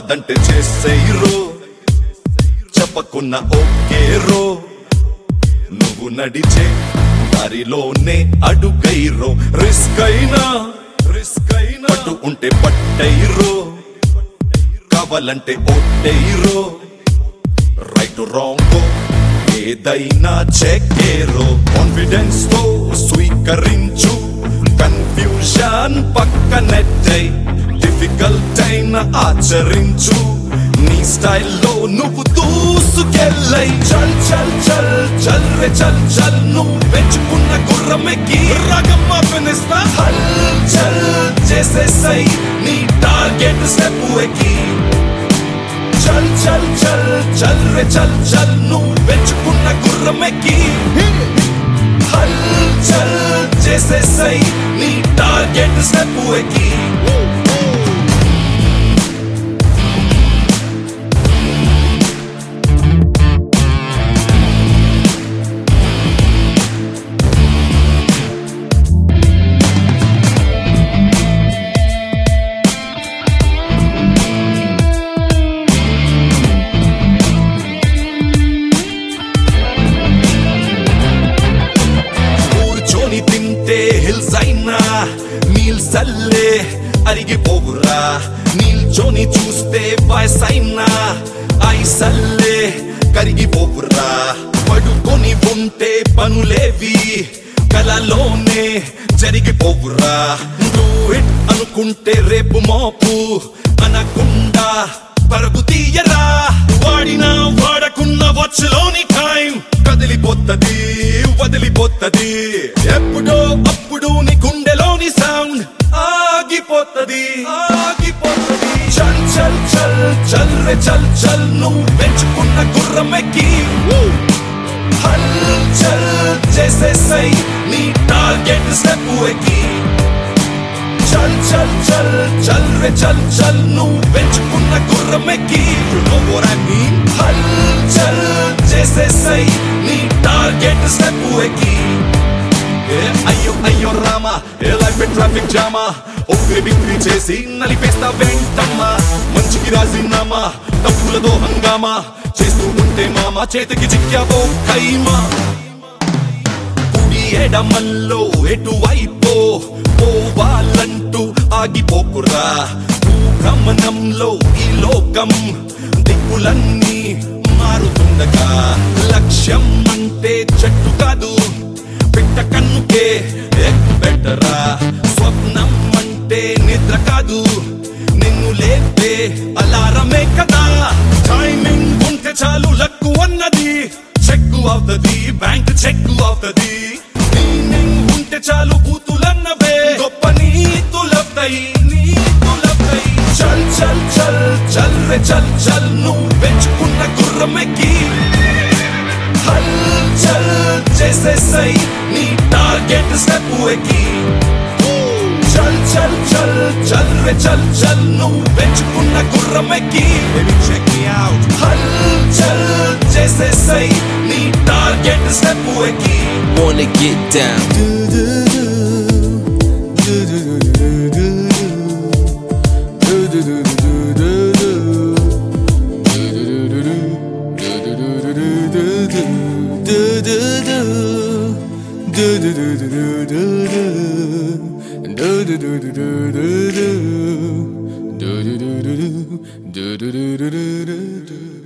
కాదంటే చేసేయరో చెప్పకున్న ఓకేరో నువ్వు నడిచే దారిలోనే అడుగైరో రిస్క్ అయినా పట్టు ఉంటే పట్టైరో కావాలంటే ఓటైరో రైట్ రాంగ్ ఏదైనా చెక్కేరో కాన్ఫిడెన్స్ తో స్వీకరించు కన్ఫ్యూషన్ పక్కనెట్టై డిఫికల్ట్ అయినా ఆచరించు నీ స్టైల్లో నువ్వు దూసుకెళ్ళై చల్ చల్ చల్ చల్ రే చల్ చల్ నువ్వు పెంచుకున్న గుర్రమెక్కి రగమ్మ పినిస్తా హల్ చల్ చేసేసై నీ టార్గెట్ స్టెప్ ఎక్కి చల్ చల్ చల్ చల్ రే చల్ చల్ నువ్వు పెంచుకున్న గుర్రమెక్కి హల్ చల్ చేసేసై నీ టార్గెట్ స్టెప్ ఎక్కి హిల్స్ అయినా నీల్సల్లే అరిగిపోవురా నీల్చోని చూస్తే వయసైనా ఐసల్లే కరిగిపోవురా పడుకొని ఉంటే పనులేవి కలలోనే జరిగిపోవురా డూ ఇట్ అనుకుంటే రేపు మోపు అనకుండా పరుగు తీయరా వాడినా వాడకున్న వచ్చలోని టైం కదిలిపోతది వదిలిపోతది ఎప్పుడో అప్పుడు నీ గుండెలోని సౌండ్ ఆగిపోతది చల్ చల్ చల్ చల్ రే చల్ చల్ నువ్వు పెంచుకున్న గుర్రమెక్కి హల్ చల్ చేసేసై నీ టార్గెట్ స్టెప్ ఎక్కి చల్ చల్ చల్ చల్ రే చల్ చల్ నువ్వు పెంచుకున్న గుర్రమెక్కి You know what I mean? హల్ చల్ చేసేసై నీ టార్గెట్ స్టెప్ ఎక్కి అయ్యో అయ్యో రామా ఏ లైఫ్ ట్రాఫిక్ జామా ఒకే బిక్రీ చేసి నలిపేస్తా వెంటమ్మా మంచికి రాజీనామా తప్పులతో హంగామా చేస్తూ ఉంటే మామ చేతికి చిక్కావో ఖైమా కుడి ఎడమల్లో ఎటువైపో పోవాలంటూ ఆగిపోకురా భ్రమణంలో ఈ లోకం దిక్కులన్నీ మారుతుండగా లక్ష్యం అంటే చెట్టు కాదు పిట్ట కన్నుకే బెటరా స్వప్నం అంటే నిద్ర కాదు నిన్ను లేపే అలారమే కదా టైమింగ్ ఉంటే చాలు లక్కు అన్నది చెక్కు అవుతది బ్యాంక్ చెక్కు అవుతది మీనింగ్ ఉంటే చాలు బూతులన్నవే గొప్ప నీతులవుతాయి చల్ చల్ చల్ చల్ రే చల్ చల్ నువ్వు పెంచుకున్న గుర్రమెక్కి హల్ చల్ చేసేసై నీ టార్గెట్ స్టెప్ ఎక్కి చల్ చల్ చల్ చల్ రే చల్ చల్ నువ్వు పెంచుకున్న గుర్రమెక్కి చెక్ మీ అవుట్ హల్ చల్ చేసేసై నీ టార్గెట్ స్టెప్ ఎక్కి Wanna get down do